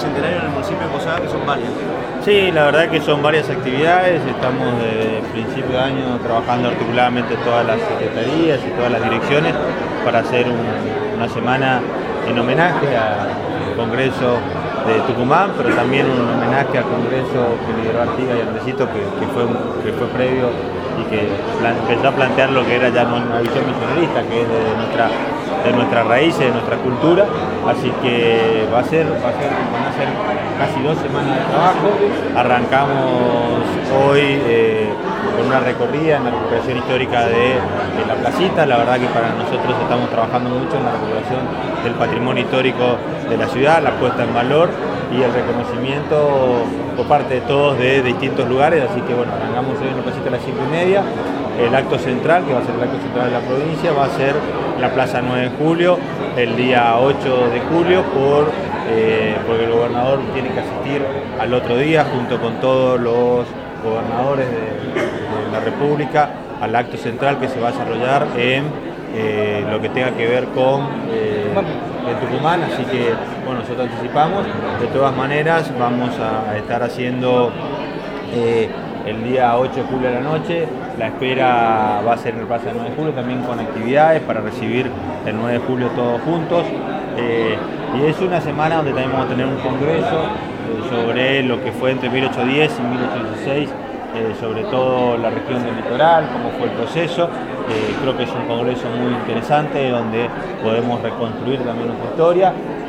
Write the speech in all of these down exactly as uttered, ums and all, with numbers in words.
bicentenario en el municipio de Posadas, que son varias. Sí, la verdad que son varias actividades, estamos desde el principio de año trabajando articuladamente todas las secretarías y todas las direcciones para hacer un, una semana en homenaje al Congreso de Tucumán, pero también un homenaje al Congreso que lideró Artigas y Andresito, que, que, fue, que fue previo y que plan, empezó a plantear lo que era ya una visión misionarista, que es de nuestra de nuestras raíces, de nuestra cultura, así que va a ser, va a ser, van a ser casi dos semanas de trabajo. Arrancamos hoy eh, con una recorrida en la recuperación histórica de, de la placita. La verdad que para nosotros estamos trabajando mucho en la recuperación del patrimonio histórico de la ciudad, la puesta en valor y el reconocimiento por parte de todos de, de distintos lugares, así que bueno, arrancamos hoy en la placita a las cinco y media. El acto central, que va a ser el acto central de la provincia, va a ser en la Plaza nueve de julio, el día ocho de julio, por, eh, porque el gobernador tiene que asistir al otro día, junto con todos los gobernadores de, de la República, al acto central que se va a desarrollar en eh, lo que tenga que ver con eh, en Tucumán, así que bueno, nosotros anticipamos. De todas maneras, vamos a estar haciendo eh, el día ocho de julio a la noche, la espera va a ser en el Plaza nueve de julio, también con actividades para recibir el nueve de julio todos juntos. Eh, y es una semana donde también vamos a tener un congreso eh, sobre lo que fue entre mil ochocientos diez y mil ochocientos dieciséis, eh, sobre todo la región del litoral, cómo fue el proceso. Eh, creo que es un congreso muy interesante donde podemos reconstruir también nuestra historia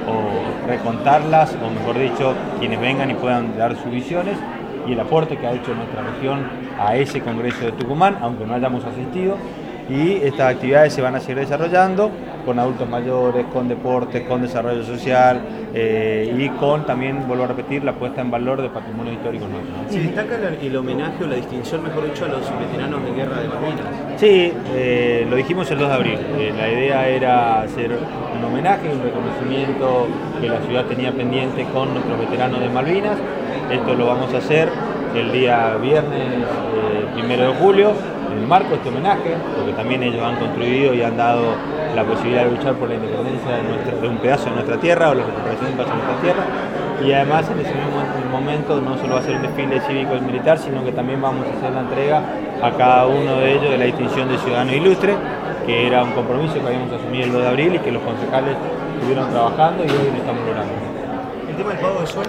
o recontarlas, o mejor dicho, quienes vengan y puedan dar sus visiones y el aporte que ha hecho nuestra región a ese Congreso de Tucumán, aunque no hayamos asistido. Y estas actividades se van a seguir desarrollando con adultos mayores, con deportes, con desarrollo social eh, y con también, vuelvo a repetir, la puesta en valor de patrimonio histórico nuestro. ¿Se destaca el homenaje o la distinción, mejor dicho, a los veteranos de guerra de Malvinas? Sí, eh, lo dijimos el dos de abril. Eh, la idea era hacer un homenaje y un reconocimiento que la ciudad tenía pendiente con nuestros veteranos de Malvinas. Esto lo vamos a hacer el día viernes eh, primero de julio, en el marco de este homenaje, porque también ellos han contribuido y han dado la posibilidad de luchar por la independencia de, nuestra, de un pedazo de nuestra tierra, o la recuperación de un pedazo de nuestra tierra. Y además en ese mismo momento no solo va a ser un desfile cívico y militar, sino que también vamos a hacer la entrega a cada uno de ellos de la distinción de ciudadano ilustre, que era un compromiso que habíamos asumido el dos de abril y que los concejales estuvieron trabajando y hoy lo estamos logrando. El tema del pago de sueldo